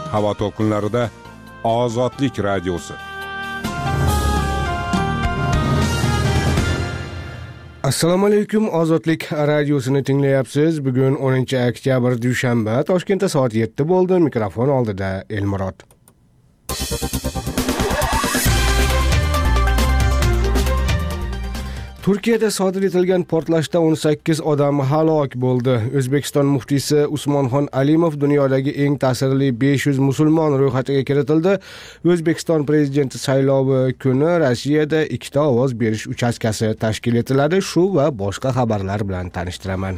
Havo to'lqinlarida Ozodlik radiosi. Assalomu alaykum, Ozodlik radiosini tinglayapsiz. Bugun 10-oktyabr dushanba, Toshkentda soat 7 bo'ldi. Mikrofon oldida Elmurod. Turkiyada sodir etilgan portlashda 18 odam halok bo'ldi. O'zbekiston muftiysi Usmonxon Alimov dunyodagi eng ta'sirli 500 musulmon ro'yxatiga kiritildi. O'zbekiston prezidenti saylovi kuni Rossiyada 2 ta ovoz berish uchastkasi tashkil etiladi. Shu va boshqa xabarlar bilan tanishtiraman.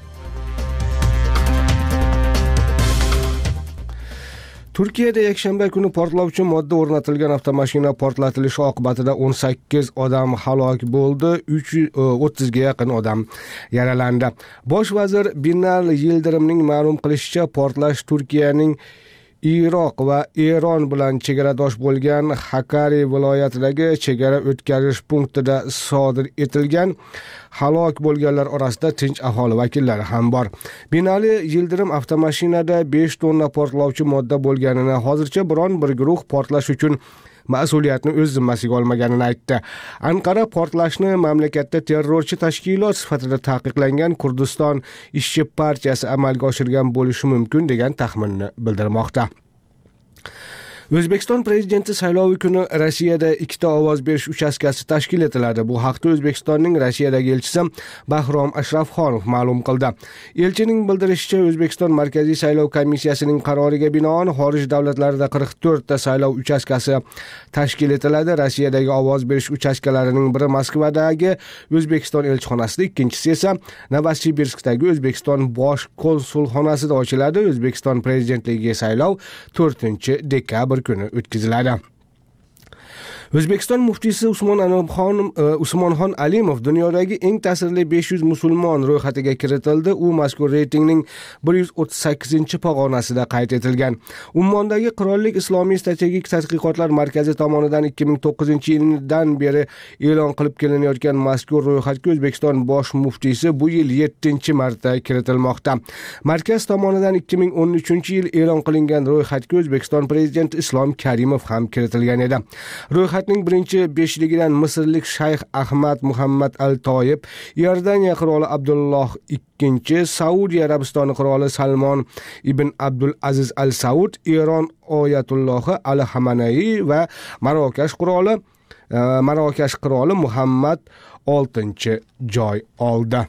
Turkiyada yakshanba kuni portlovchi modda o'rnatilgan avtomashina portlatilishi oqibatida 18 odam halok bo'ldi, 30 ga yaqin odam yaralandi. Bosh vazir Binali Yildirimning ma'lum qilishicha, portlash Turkiyaning Iroq va Eron bilan chegaradosh bo'lgan Hakkari viloyatidagi chegara o'tkazish punktida sodir etilgan. Halok bo'lganlar orasida tinch aholi vakillari ham bor. Binali Yildirim avtomashinada 5 tonna portlovchi modda bo'lganini, hozircha biron bir guruh portlash uchun mas'uliyatni o'z zimmasiga olmaganini aytdi. Anqara portlashni mamlakatda terrorchi tashkilot sifatida taqiqlangan Kurdiston ishchi partiyasi amalga oshirgan bo'lishi mumkin degan taxminni bildirmoqda. O'zbekiston prezidenti saylovi kuni Rossiyada 2 ta ovoz berish uchastkasi tashkil etiladi. Bu haqda O'zbekistonning Rossiyadagi elchisi Bahrom Ashrafxonov ma'lum qildi. Elchining bildirishicha, O'zbekiston Markaziy saylov komissiyasining qaroriga binoan xorij davlatlarida 44 ta saylov uchastkasi tashkil etiladi. Rossiyadagi ovoz berish uchastkalarining biri Moskvadagi O'zbekiston elchixonasida, ikkinchisi esa Novosibirskdagi O'zbekiston bosh konsulxonasida ochiladi. O'zbekiston prezidentligiga saylov 4-dekabr kuni o'tkaziladi. O'zbekiston muftiysi Usmonxon Alimov dunyodagi eng ta'sirli 500 musulmon ro'yxatiga kiritildi. U mazkur reytingning 138-pog'onasida qayd etilgan. Ummondagi Qirollik Islomiy strategik tadqiqotlar markazi tomonidan 2009-yildan beri e'lon qilib kelinayotgan mazkur ro'yxatga O'zbekiston bosh muftiysi bu yil 7-marta kiritilmoqda. Markaz tomonidan 2013-yil e'lon qilingan ro'yxatga O'zbekiston prezidenti Islom Karimov ham kiritilgan edi. Ro'yxatning birinchi beshligidan Misrlik Shayx Ahmad Muhammad Al-Toyib, Iordaniya qiroli Abdulloh II, Saudiya Arabistoni qiroli Salmon ibn Abdul Aziz Al-Saud, Eron oyatullohi Al-Hamanai va Marokash qiroli Muhammad VI joy oldi.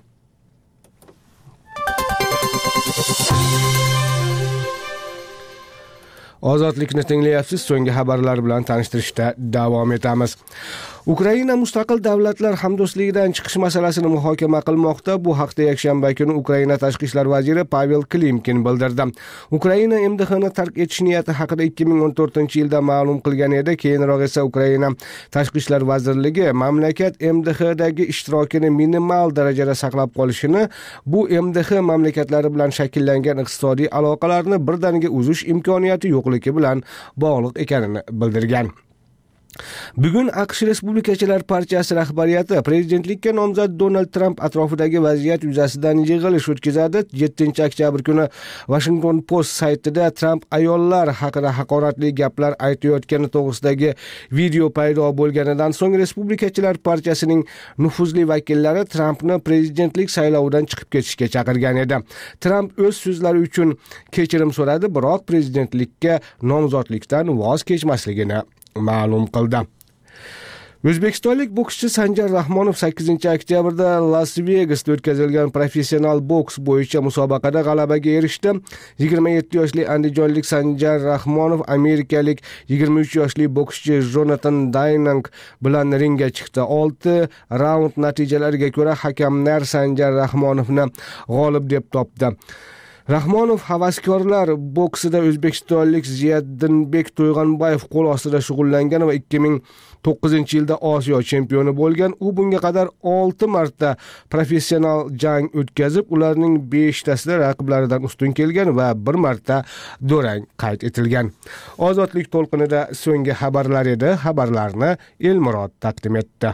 Ozodlikni tinglayapsiz. So'nggi xabarlar bilan tanishtirishda davom etamiz. Ukraina mustaqil davlatlar hamdo'stligidan chiqish masalasini muhokama qilmoqda. Bu haqda yakshanba kuni Ukraina tashqi ishlar vaziri Pavel Klimkin bildirdi. Ukraina MDHni tark etish niyati haqida 2014-yilda ma'lum qilgan edi. Keyinroq esa Ukraina tashqi ishlar vazirligi mamlakat MDHdagi ishtirokini minimal darajada saqlab qolishini, bu MDH mamlakatlari bilan shakllangan iqtisodiy aloqalarni birdaniga uzish imkoniyati yo'qligi bilan bog'liq ekanini bildirgan. Bugun AQSh Respublikachilar partiyasi rahbariyati prezidentlikka nomzod Donald Trump atrofidagi vaziyat yuzasidan yig'ilish o'tkazadi. 7-oktyabr kuni Washington Post saytida Trump ayollar haqida haqoratli gaplar aytayotgani to'g'risidagi video paydo bo'lganidan so'ng Respublikachilar partiyasining nufuzli vakillari Trumpni prezidentlik saylovidan chiqib ketishga chaqirgan edi. Trump o'z so'zlari uchun kechirim so'radi, biroq prezidentlikka nomzodlikdan voz kechmasligini ma'lum qildi. O'zbekistonlik bokschi Sanjar Rahmonov 8-oktyabrda Las Vegasda o'tkazilgan professional boks bo'yicha musobaqada g'alabaga erishdi. 27 yoshli andijonlik Sanjar Rahmonov amerikalik 23 yoshli bokschi Jonathan Daynang bilan ringga chiqdi. 6 raund natijalariga ko'ra hakamlar Sanjar Rahmonovni g'olib deb topdi. Rahmonov havaskorlar boksida o'zbekistonlik Ziyaddinbek To'yg'anbayev qo'l ostida shug'ullangan va 2009-yilda Osiyo chempioni bo'lgan. U bunga qadar 6 marta professional jang o'tkazib, ularning 5tasida raqiblaridan ustun kelgan va 1 marta durang qayd etilgan. Ozodlik to'lqinida so'nggi xabarlar edi. Xabarlarni Elmurod taqdim etdi.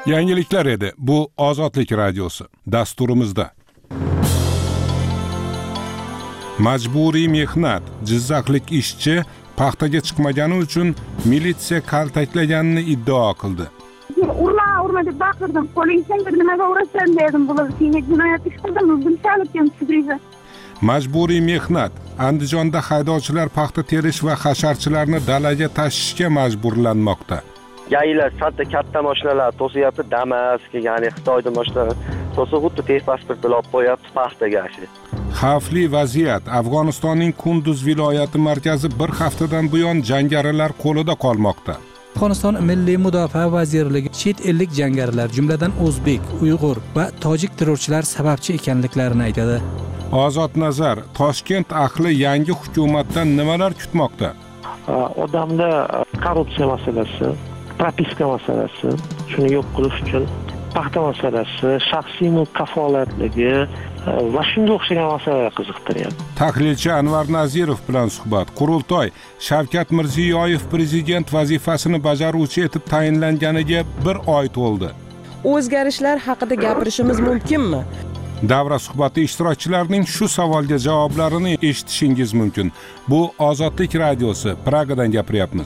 Yangiliklar edi. Bu Ozodlik radiosi. Dasturimizda majburiy mehnat. Jizzaxlik ishchi paxtaga chiqmagani uchun militsiya kaltaklaganini iddao qildi. Urma deb baqirdim. Qo'lingizdan nimaga urasan dedim. Bular senga jinoyat ish qildim, bilsalik sudriza. Majburiy mehnat. Andijonda haydovchilar paxta terish va hasharchilarni dalaga tashishga majburlanmoqda. Gaylar katta mashinalar to'siyapti, Damas, ya'ni Xitoydan mashinalar to'sib, xuddi tez pasportni olib qo'yapti paxtaga. Xavfli vaziyat. Afg'onistonning Kunduz viloyati markazi bir haftadan buyon jangarilar qo'lida qolmoqda. Afg'oniston Milliy mudofaa vazirligi chet ellik jangarilar, jumladan o'zbek, uyg'ur va tojik terrorchilar sababchi ekanliklarini aytadi. Ozod nazar. Toshkent ahli yangi hukumatdan nimalar kutmoqda? Odamda korrupsiya masalasi, propiska masalasi, shuni yo'q qilish uchun paxta masalasi, shaxsiy mulk kafolatligi va shunga o'xshagan masalalar qiziqtiryapti. Tahlilchi Anvar Nazirov bilan suhbat. Qurultoy. Shavkat Mirziyoyev prezident vazifasini bajaruvchi etib tayinlanganiga 1 oy to'ldi. O'zgarishlar haqida gapirishimiz mumkinmi? Davra suhbati ishtirokchilarining shu savolga javoblarini eshitishingiz mumkin. Bu Ozodlik radiosi. Pragadan gapiryapmiz.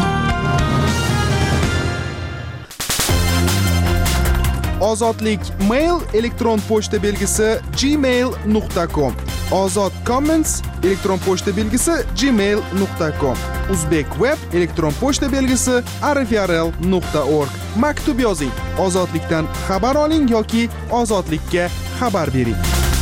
Ozodlik mail elektron pochta belgisi gmail.com. Ozod comments elektron pochta belgisi gmail.com. Uzbek web elektron pochta belgisi rfrl.org. Maktub yozing. Ozodlikdan xabar oling yoki ozodlikka xabar bering.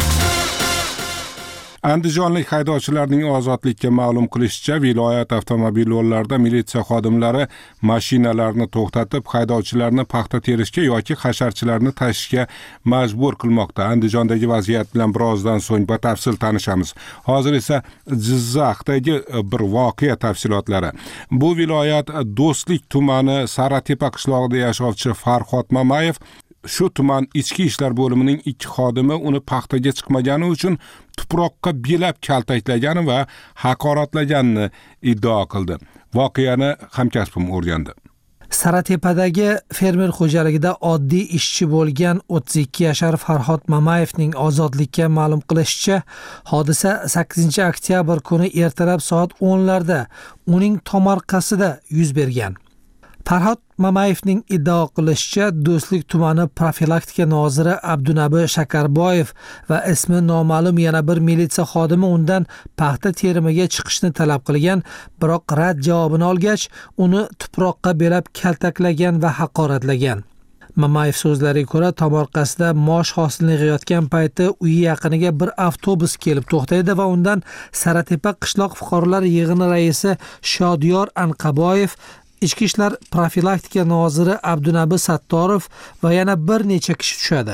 Andijonlik haydovchilarning Ozodlikka ma'lum qilishicha, viloyat avtomobil yo'llarida militsiya xodimlari mashinalarni to'xtatib, haydovchilarni paxta terishga yoki hasharchilarni tashishga majbur qilmoqda. Andijondagi vaziyat bilan birozdan so'ng batafsil tanishamiz. Hozir esa Jizzaxdagi bir voqea tafsilotlari. Bu viloyat Do'stlik tumani Saratepa qishlog'ida yashovchi Farhod Mamayev shu tuman ichki ishlar bo'limining 2 xodimi uni paxtaga chiqmagani uchun tuproqqa belab kaltaklagani va haqoratlaganini iddao qildi. Voqeani hamkasbim o'rgandi. Saratepadagi fermer xo'jaligida oddiy ishchi bo'lgan 32 yashar Farhod Mamayevning Ozodlikka ma'lum qilishicha, hodisa 8-oktyabr kuni ertalab soat 10larda uning tomorqasida yuz bergan. Farhod Mamayevning iddao qilishicha, Do'stlik tumani profilaktika noziri Abdunabi Shakarboyev va ismi noma'lum yana bir militsiya xodimi undan paxta terimiga chiqishni talab qilgan, biroq rad javobini olgach, uni tuproqqa belab kaltaklagan va haqoratlagan. Mamayev so'zlariga ko'ra, tomorqasida mosh hosilini yig'ayotgan payti uyi yaqiniga bir avtobus kelib to'xtaydi va undan Saratepa qishloq fuqarolar yig'ini raisi Shodiyor Anqaboyev, Ichki ishlar profilaktika noziri Abdunabi Sattorov va yana bir necha kishi tushadi.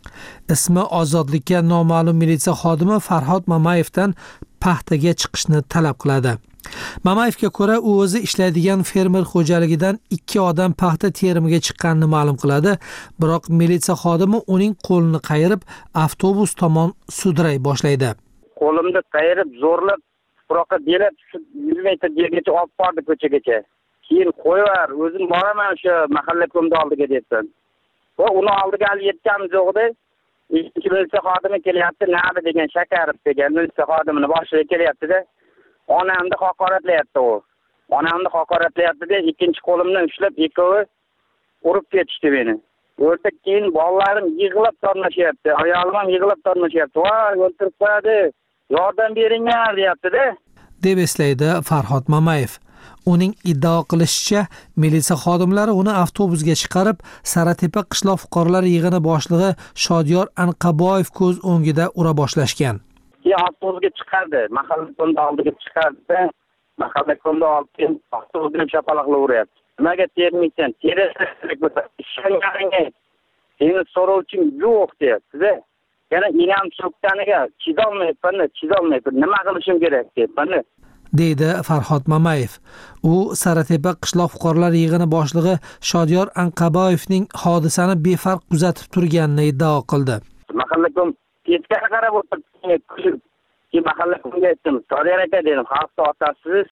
Ismi Ozodlikka noma'lum militsiya xodimi Farhod Mamayevdan paxtaga chiqishni talab qiladi. Mamayevga ko'ra, u o'zi ishlaydigan fermer xo'jaligidan 2 odam paxta terimiga chiqqanini ma'lum qiladi, biroq militsiya xodimi uning qo'lini qayirib, avtobus tomon sudray boshlaydi. Qo'limni qayirib, zo'rlab, tuproqqa belab 100 metr yergacha olib bordi ko'chagacha. Keyin qo'yar, o'zim boraman o'sha mahalla ko'mda oldiga debsan. Va uni oldiga hali yetganimiz yo'q edi. Ikkinchi militsiya xodimi kelyapti, Nabi degan Shakarov degan militsiya xodimini boshiga kelyapti-da, onamni haqoratlayapti u. Onamni haqoratlayapti-da, ikkinchi qo'limni ushlab ikkovi urib ketishdi meni. O'rta keyin bolalarim yig'lab tormashyapti, ayolim ham yig'lab tormashyapti. Voy, o'ltirib qo'yadi. Yordam beringlar, deyapti-da. deb eslaydi Farhod Mamayev. Uning iddao qilishicha, militsiya xodimlari uni avtobusga chiqarib, Saratepa qishloq fuqarolar yig'ini boshlig'i Shodiyor Anqaboyev ko'z o'ngida ura boshlashgan. Keyin avtobusga chiqardi, mahalla ko'mda oldiga chiqardi. Mahalla ko'mda olib avtobusga chapaloqlab uryapti. Nimaga termaysan? Terishga ishonganingga seni so'rovching yo'q deyapti-da. Yana inam so'kkaniga chidolmayapman. Nima qilishim kerak deyapman. deydi Farhod Mamayev. U Saratepa qishloq fuqarolar yig'ini boshlig'i Shodiyor Anqaboyevning hodisani befarq kuzatib turganini iddao qildi. Mahalla ko'm ketga qarab o'tirib, mahalla ko'mga aytdim. Shodiyor aka dedim, xalqni otasiz,